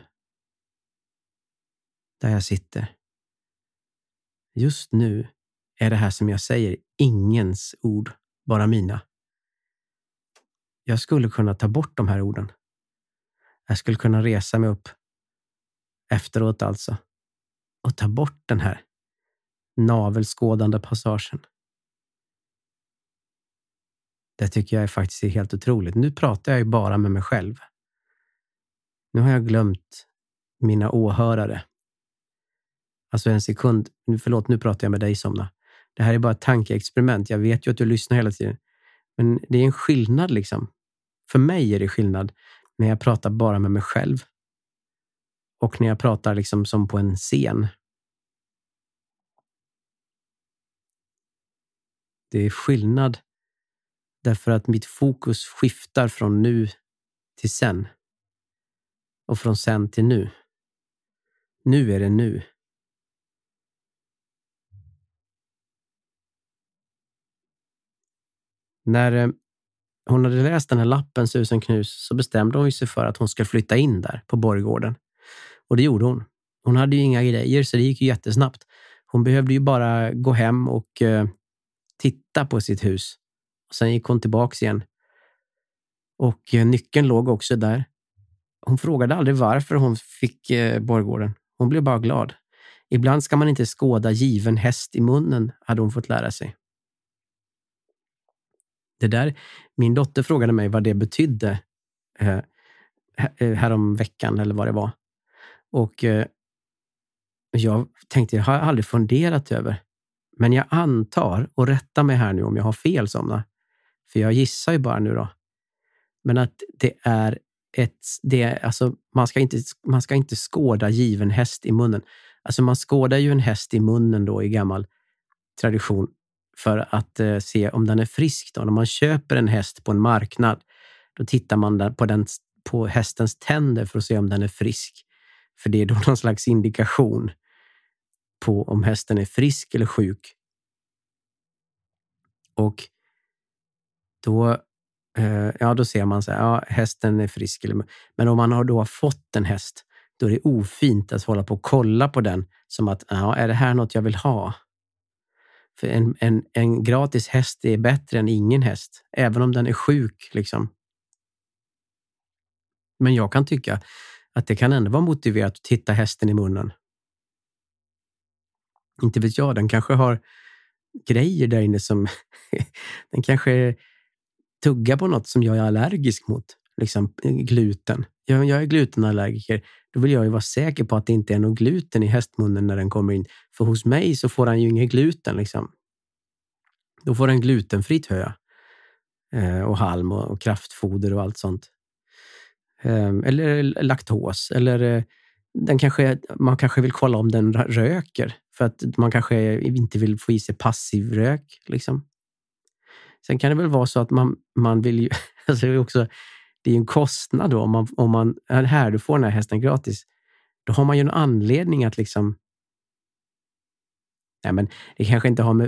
Där jag sitter. Just nu är det här som jag säger ingens ord, bara mina. Jag skulle kunna ta bort de här orden. Jag skulle kunna resa mig upp efteråt alltså och ta bort den här navelskådande passagen. Det tycker jag faktiskt är helt otroligt. Nu pratar jag ju bara med mig själv. Nu har jag glömt mina åhörare. Alltså en sekund. Förlåt, nu pratar jag med dig, Somna. Det här är bara ett tankeexperiment. Jag vet ju att du lyssnar hela tiden. Men det är en skillnad liksom. För mig är det skillnad när jag pratar bara med mig själv. Och när jag pratar liksom som på en scen. Det är skillnad. Därför att mitt fokus skiftar från nu till sen. Och från sen till nu. Nu är det nu. När hon hade läst den här lappen, Susan Knus, så bestämde hon sig för att hon ska flytta in där på Borggården. Och det gjorde hon. Hon hade ju inga grejer så det gick ju jättesnabbt. Hon behövde ju bara gå hem och titta på sitt hus. Och sen gick hon tillbaks igen. Och nyckeln låg också där. Hon frågade aldrig varför hon fick Borggården. Hon blev bara glad. Ibland ska man inte skåda given häst i munnen, hade hon fått lära sig. Det där, min dotter frågade mig vad det betydde härom veckan eller vad det var. Och jag tänkte, jag har aldrig funderat över. Men jag antar, och rätta mig här nu om jag har fel, Somna. För jag gissar ju bara nu då. Men att alltså man ska inte skåda given häst i munnen. Alltså man skådar ju en häst i munnen då i gammal tradition för att se om den är frisk då. När man köper en häst på en marknad, då tittar man där på hästens tänder för att se om den är frisk. För det är då någon slags indikation på om hästen är frisk eller sjuk. Och då ser man så här, ja, hästen är frisk. Men om man har då fått en häst, då är det ofint att hålla på och kolla på den som att, ja, är det här något jag vill ha? För en gratis häst är bättre än ingen häst. Även om den är sjuk liksom. Men jag kan tycka att det kan ändå vara motiverat att titta hästen i munnen. Inte vet jag, den kanske har grejer där inne som... den kanske tuggar på något som jag är allergisk mot. Liksom gluten. Jag är glutenallergiker. Då vill jag ju vara säker på att det inte är någon gluten i hästmunnen när den kommer in. För hos mig så får han ju ingen gluten liksom. Då får den glutenfritt höja. Och halm och kraftfoder och allt sånt. Eller laktos. Eller man kanske vill kolla om den röker. För att man kanske inte vill få i sig passiv rök liksom. Sen kan det väl vara så att man vill ju... alltså också, det är ju en kostnad då om man här, du får den här hästen gratis. Då har man ju en anledning att liksom... Nej, men det kanske inte har med...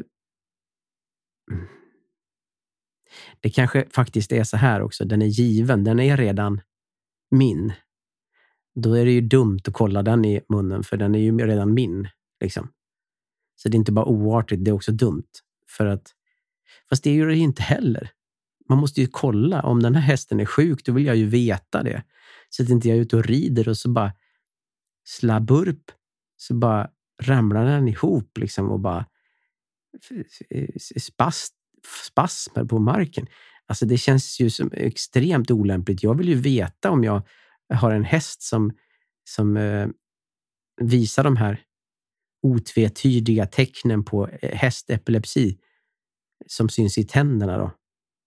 Det kanske faktiskt är så här också. Den är given. Den är redan min. Då är det ju dumt att kolla den i munnen. För den är ju redan min. Liksom. Så det är inte bara oartigt. Det är också dumt. För att... Fast det är ju det inte heller. Man måste ju kolla. Om den här hästen är sjuk, då vill jag ju veta det. Så att inte jag är ute och rider och så bara slabburp. Så bara ramlar den ihop liksom och bara spasmer på marken. Alltså det känns ju som extremt olämpligt. Jag vill ju veta om jag har en häst som visar de här otvetydiga tecknen på hästepilepsi som syns i tänderna då.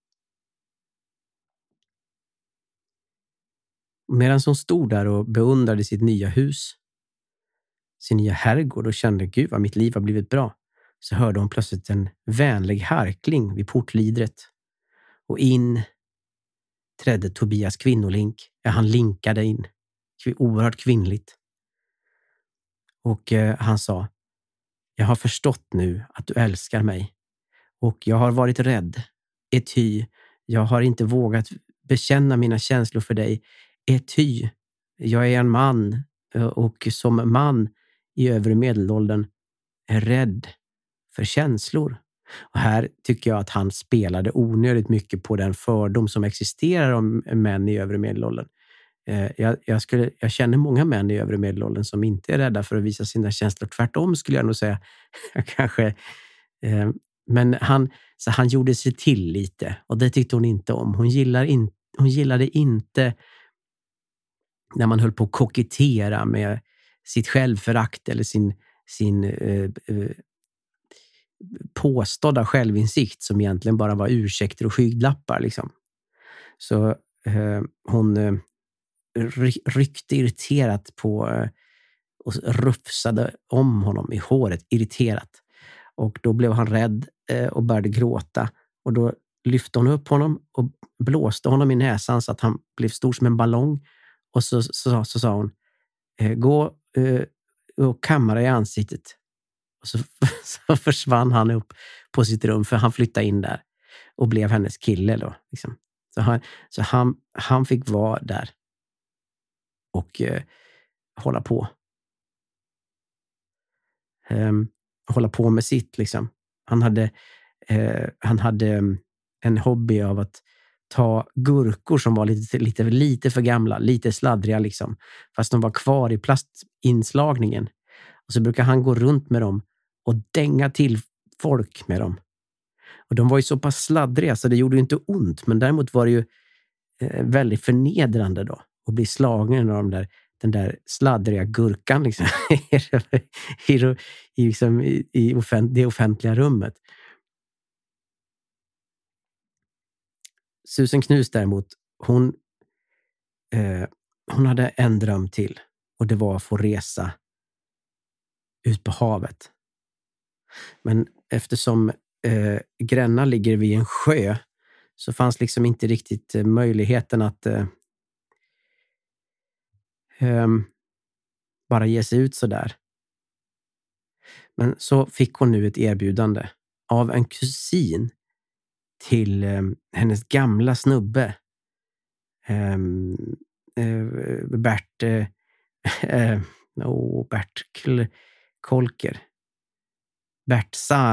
Medan hon stod där och beundrade sitt nya hus, sin nya herrgård och kände, gud vad mitt liv har blivit bra, så hörde hon plötsligt en vänlig harkling vid portlidret. Och in trädde Tobias kvinnolink. Ja, han linkade in. Oerhört kvinnligt. Och han sa, jag har förstått nu att du älskar mig. Och jag har varit rädd. Ety, jag har inte vågat bekänna mina känslor för dig. Ety, jag är en man och som man i övre medelåldern är rädd för känslor. Och här tycker jag att han spelade onödigt mycket på den fördom som existerar om män i övre medelåldern. Jag känner många män i övre medelåldern som inte är rädda för att visa sina känslor. Tvärtom skulle jag nog säga. Kanske. Men han gjorde sig till lite. Och det tyckte hon inte om. Hon gillade inte när man höll på att kokettera med sitt självförakt eller sin påstådda självinsikt som egentligen bara var ursäkter och skygglappar liksom. Så hon ryckte irriterat på och rufsade om honom i håret, irriterat. Och då blev han rädd och började gråta. Och då lyfte hon upp honom och blåste honom i näsan så att han blev stor som en ballong. Och så sa hon, gå och kamma i ansiktet. Och så försvann han upp på sitt rum, för han flyttade in där och blev hennes kille då. Liksom. Så han fick vara där och hålla på. Hålla på med sitt liksom. Han hade en hobby av att ta gurkor som var lite för gamla, lite sladdriga liksom, fast de var kvar i plastinslagningen. Och så brukar han gå runt med dem och dänga till folk med dem. Och de var ju så pass sladdriga så det gjorde ju inte ont, men däremot var det ju väldigt förnedrande då att bli slagen av den där sladdriga gurkan liksom, i det offentliga rummet. Susan Knus däremot, hon hade en dröm till, och det var att få resa ut på havet. Men eftersom Gränna ligger vid en sjö så fanns liksom inte riktigt möjligheten att bara ge sig ut så där. Men så fick hon nu ett erbjudande av en kusin till hennes gamla snubbe Bert Kolker. Bert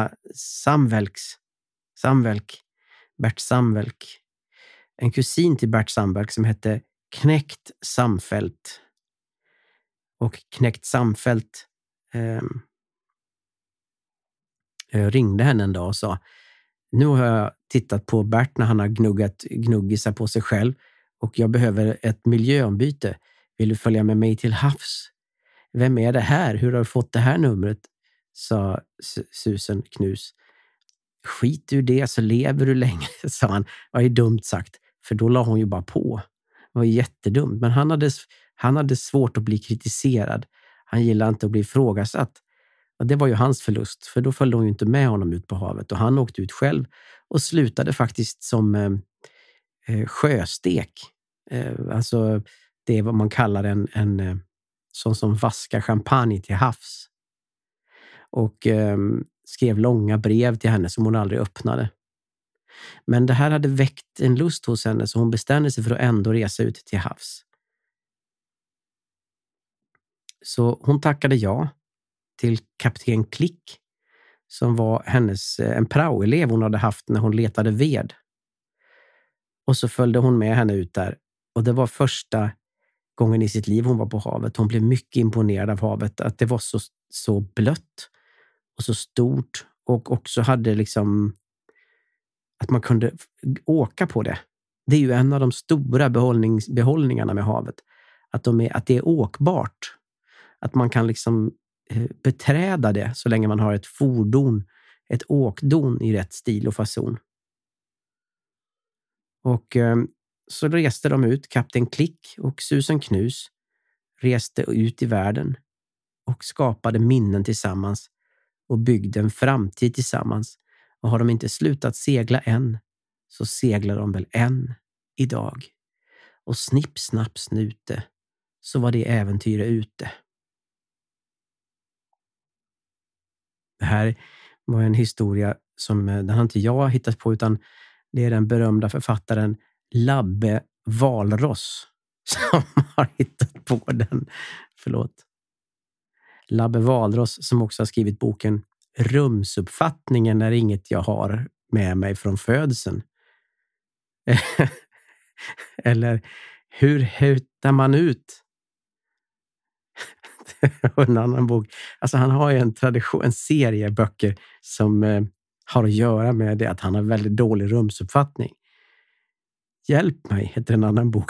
Samvelk. En kusin till Bert Samvelk som hette Knekt Samfelt. Och Knekt Samfelt ringde henne en dag och sa: nu har jag tittat på Bert när han har gnuggat gnuggisar på sig själv och jag behöver ett miljöombyte. Vill du följa med mig till havs? Vem är det här? Hur har du fått det här numret? Sa Susan Knus. Skit ur det så lever du länge, sa han. Det var ju dumt sagt, för då la hon ju bara på. Det var jättedumt, men han hade svårt att bli kritiserad. Han gillade inte att bli ifrågasatt. Och det var ju hans förlust, för då följde hon ju inte med honom ut på havet. Och han åkte ut själv och slutade faktiskt som sjöstek. Alltså det är vad man kallar en sån som vaskar champagne till havs. Och skrev långa brev till henne som hon aldrig öppnade. Men det här hade väckt en lust hos henne, så hon bestämde sig för att ändå resa ut till havs. Så hon tackade ja till kapten Klick, som var en praoelev hon hade haft när hon letade ved. Och så följde hon med henne ut där. Och det var första gången i sitt liv hon var på havet. Hon blev mycket imponerad av havet, att det var så blött och så stort, och också hade liksom att man kunde åka på det. Det är ju en av de stora behållningarna med havet, att det är åkbart, att man kan liksom beträda det så länge man har ett fordon, ett åkdon i rätt stil och fason. Och så reste de ut, kapten Klick och Susan Knus reste ut i världen och skapade minnen tillsammans och byggde en framtid tillsammans. Och har de inte slutat segla än, så seglar de väl än idag. Och snipp, snapp, snute, så var det äventyret ute. Det här var en historia som den har inte jag hittat på, utan det är den berömda författaren Labbe Walross som har hittat på den. Labbe Walross, som också har skrivit boken Rumsuppfattningen är inget jag har med mig från födseln. Eller hur hutar man ut? En annan bok. Alltså han har ju en serie böcker som har att göra med det, att han har väldigt dålig rumsuppfattning. Hjälp mig heter en annan bok.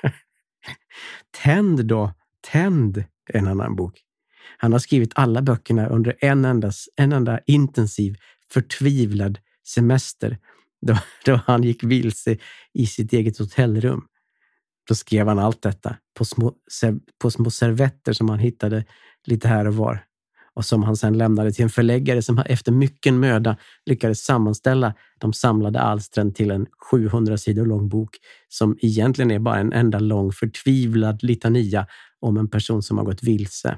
Tänd en annan bok. Han har skrivit alla böckerna under en enda intensiv, förtvivlad semester då han gick vilse i sitt eget hotellrum. Då skrev han allt detta på små servetter som han hittade lite här och var. Och som han sedan lämnade till en förläggare som efter mycket möda lyckades sammanställa de samlade alstren till en 700 sidor lång bok som egentligen är bara en enda lång förtvivlad litania om en person som har gått vilse.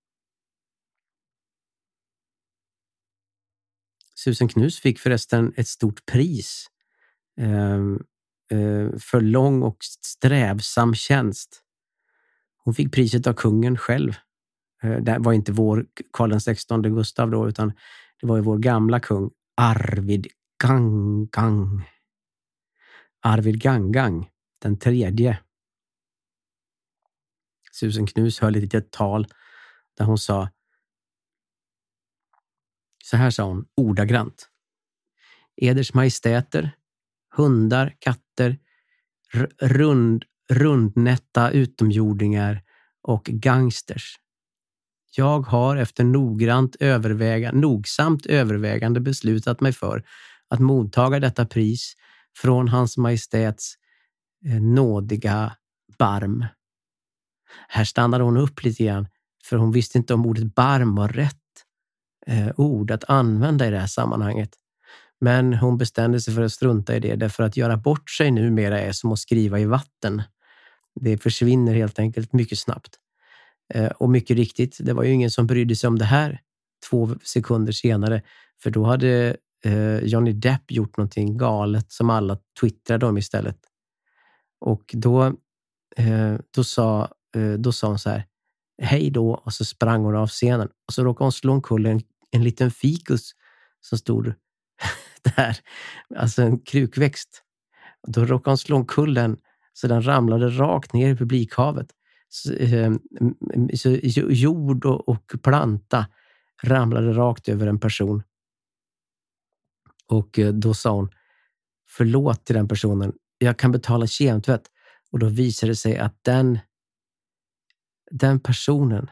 Susan Knus fick förresten ett stort pris för lång och strävsam tjänst. Hon fick priset av kungen själv. Det var inte vår Karl XVI Gustav då, utan det var ju vår gamla kung Arvid Gangang, den tredje. Susan Knus höll ett litet tal där hon sa, så här sa hon ordagrant: Eders majestäter, hundar, katter, rundnätta utomjordingar och gangsters. Jag har efter nogsamt övervägande beslutat mig för att mottaga detta pris från hans majestäts nådiga barm. Här stannade hon upp lite grann, för hon visste inte om ordet barm var rätt ord att använda i det här sammanhanget. Men hon bestämde sig för att strunta i det, därför att göra bort sig numera är som att skriva i vatten. Det försvinner helt enkelt mycket snabbt. Och mycket riktigt, det var ju ingen som brydde sig om det här 2 sekunder senare, för då hade Johnny Depp gjort någonting galet som alla twittrade om istället. Och då sa hon så här, hej då, och så sprang hon av scenen. Och så råkade hon slå omkull en liten fikus som stod där. Alltså en krukväxt. Då råkade han slå omkull den så den ramlade rakt ner i publikhavet. Så jord och planta ramlade rakt över en person. Och då sa hon, förlåt till den personen. Jag kan betala kemtvätt. Och då visade det sig att den personen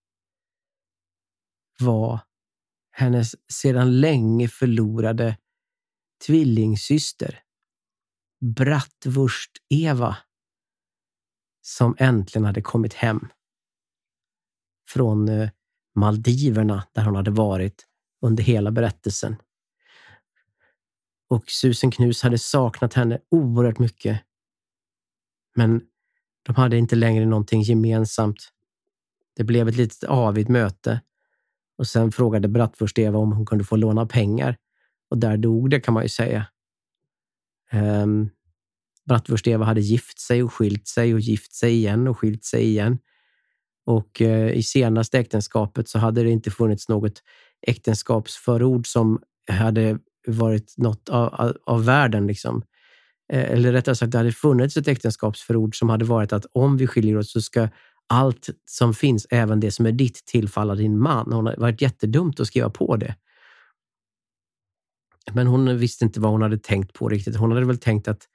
var hennes sedan länge förlorade tvillingsyster. Bratwurst Eva. Som äntligen hade kommit hem. Från Maldiverna där hon hade varit under hela berättelsen. Och Susan Knus hade saknat henne oerhört mycket. Men de hade inte längre någonting gemensamt. Det blev ett litet avigt möte. Och sen frågade Bratwurst Eva om hon kunde få låna pengar. Och där dog det, kan man ju säga. Bratwurst Eva hade gift sig och skilt sig och gift sig igen och skilt sig igen. Och i senaste äktenskapet så hade det inte funnits något äktenskapsförord som hade varit något av världen liksom. Eller rättare sagt, det hade funnits ett äktenskapsförord som hade varit att om vi skiljer oss så ska allt som finns, även det som är ditt, tillfalla din man. Hon har varit jättedumt att skriva på det. Men hon visste inte vad hon hade tänkt på riktigt. Hon hade väl tänkt att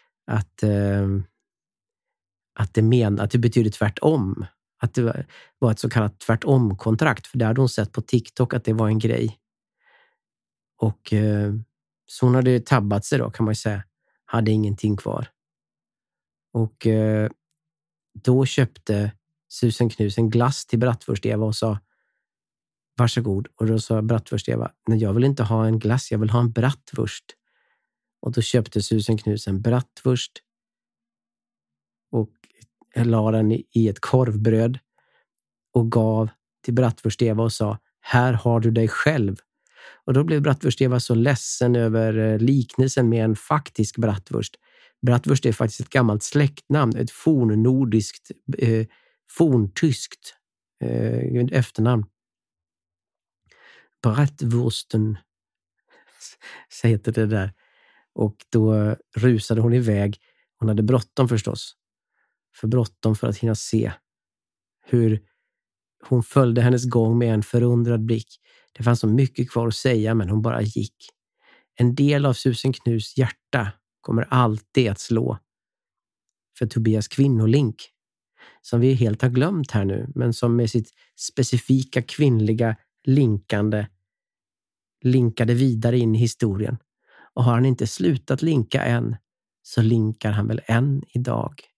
det betyder tvärtom. Att det var ett så kallat tvärtom-kontrakt. För där hade hon sett på TikTok att det var en grej. Och så hon hade tabbat sig då, kan man ju säga. Hade ingenting kvar. Och då köpte Susan Knus en glass till Bratwurst Eva och sa, varsågod. Och då sa Bratwurst Eva, nej, jag vill inte ha en glass, jag vill ha en bratwurst. Och då köpte Susan Knus en bratwurst och la den i ett korvbröd och gav till Bratwurst Eva och sa, här har du dig själv. Och då blev Bratwurst Eva så ledsen över liknelsen med en faktisk bratwurst. Bratwurst är faktiskt ett gammalt släktnamn, ett fornnordiskt, forntyskt efternamn. Bratwursten säger det där. Och då rusade hon iväg. Hon hade bråttom förstås. För bråttom för att hinna se hur hon följde hennes gång med en förundrad blick. Det fanns så mycket kvar att säga, men hon bara gick. En del av Susan Knus hjärta kommer alltid att slå för Tobias kvinnolink, som vi helt har glömt här nu, men som med sitt specifika kvinnliga linkade vidare in i historien. Och har han inte slutat linka än, så linkar han väl än idag.